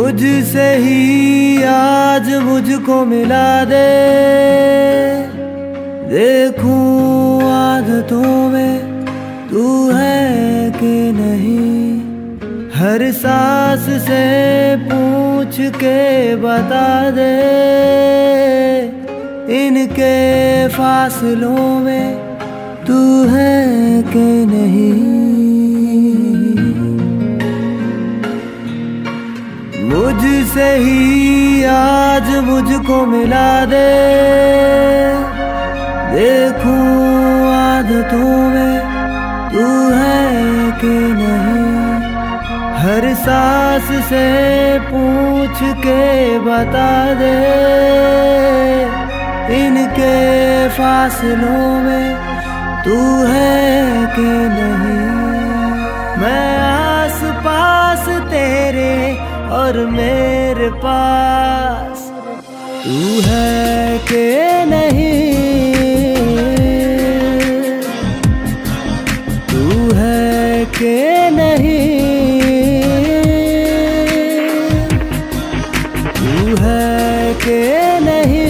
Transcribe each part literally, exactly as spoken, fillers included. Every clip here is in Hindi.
मुझसे ही आज मुझको मिला दे, देखूं आदतों में तू है कि नहीं। हर सांस से पूछ के बता दे, इनके फासलों में तू है कि नहीं। मुझसे ही आज मुझको मिला दे, देखूं आदतों में तू है कि नहीं। हर सांस से पूछ के बता दे, इनके फासलों में तू है कि नहीं। मैं आस पास तेरे और मेरे पास तू है कि नहीं। तू है कि नहीं। तू है कि नहीं।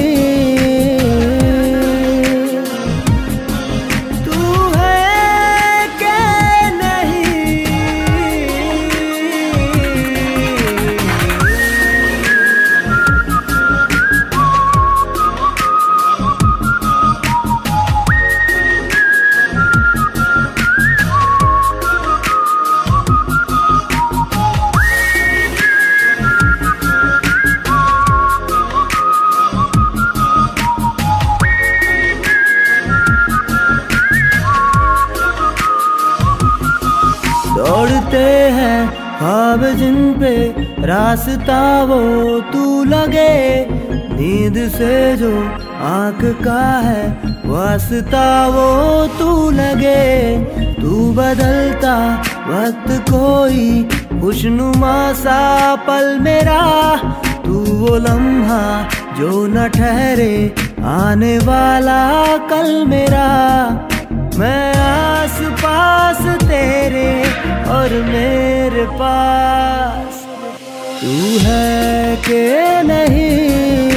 दौड़ते हैं ख्वाब जिन पे रास्ता वो तू लगे, नींद से जो आँख का है वास्ता वो तू लगे। तू बदलता वक्त कोई खुशनुमा सा पल मेरा, तू वो लम्हा जो न ठहरे आने वाला कल मेरा। मैं आस पास तेरे और मेरे पास तू है कि नहीं।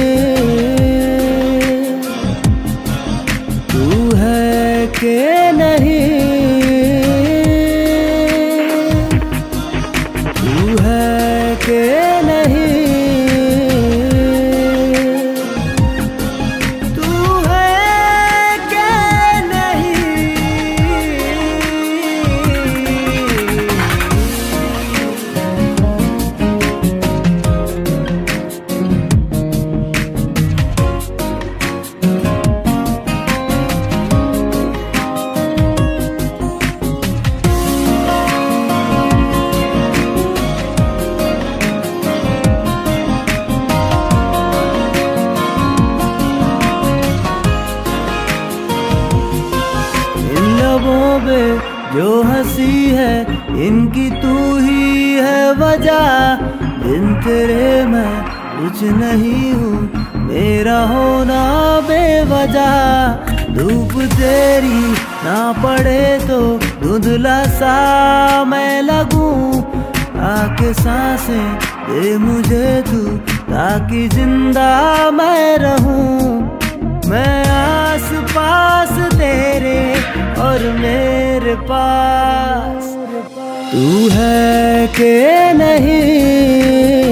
तू है कि नहीं। तू है कि नहीं। जो हंसी है इनकी तू ही है वजह, बिन तेरे मैं कुछ नहीं हूँ, मेरा होना बेवजह। धूप तेरी ना पड़े तो धुंधला सा मैं लगूं, आके सांसें दे मुझे तू ताकि जिंदा मैं रहूं। मैं आस पास तेरे और मेरे पास तू है कि नहीं।